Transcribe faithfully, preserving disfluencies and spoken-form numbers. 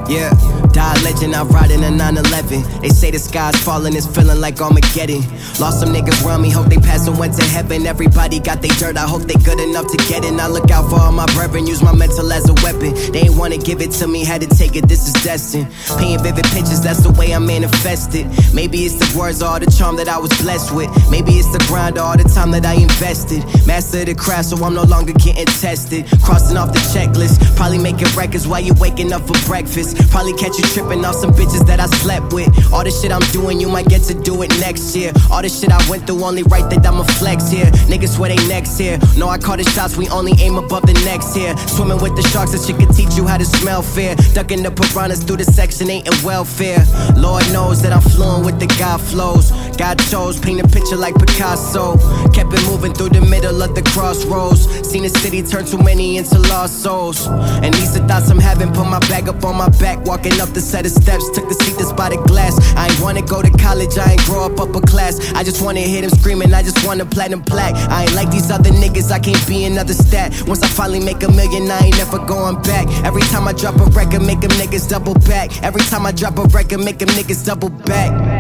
Yeah, die legend, I ride in a nine eleven. They say the sky's falling, it's feeling like Armageddon. Lost some niggas around me, hope they pass and went to heaven. Everybody got they dirt, I hope they good enough to get in. I look out for all my brethren, use my mental as a weapon. They ain't wanna give it to me, had to take it, this is destined. Painting vivid pictures, that's the way I manifested. Maybe it's the words or the charm that I was blessed with. Maybe it's the grind or all the time that I invested. Master the craft, so I'm no longer getting tested. Crossing off the checklist, probably making records while you waking up for breakfast. Probably catch you tripping off some bitches that I slept with. All the shit I'm doing, you might get to do it next year. All the shit I went through, only right that I'ma flex here. Niggas swear they next here. No, I call the shots, we only aim above the next here. Swimming with the sharks, that shit can teach you how to smell fear. Ducking the piranhas through the section eight and welfare. Lord knows that I'm fluent with the God flows. God chose, paint a picture like Picasso. Kept it moving through the middle of the crossroads. Seen the city turn too many into lost souls. And these are thoughts I'm having, put my bag up on my back. Walking up the set of steps, took the seat that's by the glass. I ain't wanna go to college, I ain't grow up upper class. I just wanna hear them screaming, I just want a platinum plaque. I ain't like these other niggas, I can't be another stat. Once I finally make a million, I ain't never going back. Every time I drop a record, make them niggas double back. Every time I drop a record, make them niggas double back.